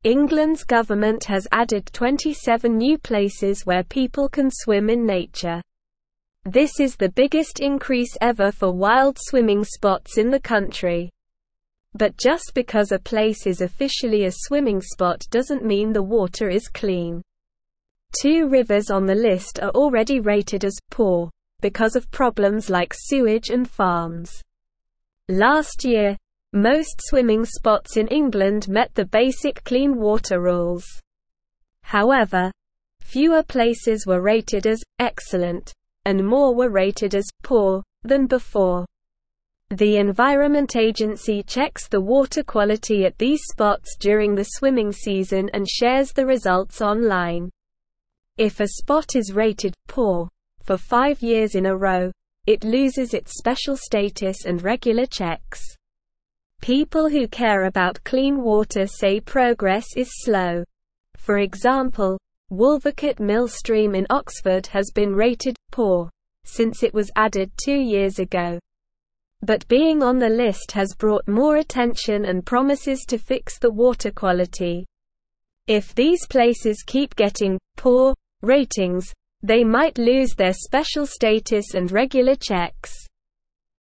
England's government has added 27 new places where people can swim in nature. This is the biggest increase ever for wild swimming spots in the country. But just because a place is officially a swimming spot doesn't mean the water is clean. 2 rivers on the list are already rated as poor because of problems like sewage and farms. Last year, most swimming spots in England met the basic clean water rules. However, fewer places were rated as excellent, and more were rated as poor than before. The Environment Agency checks the water quality at these spots during the swimming season and shares the results online. If a spot is rated poor for 5 years in a row, it loses its special status and regular checks. People who care about clean water say progress is slow. For example, Wolvercote Mill Stream in Oxford has been rated poor since it was added 2 years ago. But being on the list has brought more attention and promises to fix the water quality. If these places keep getting poor ratings, they might lose their special status and regular checks.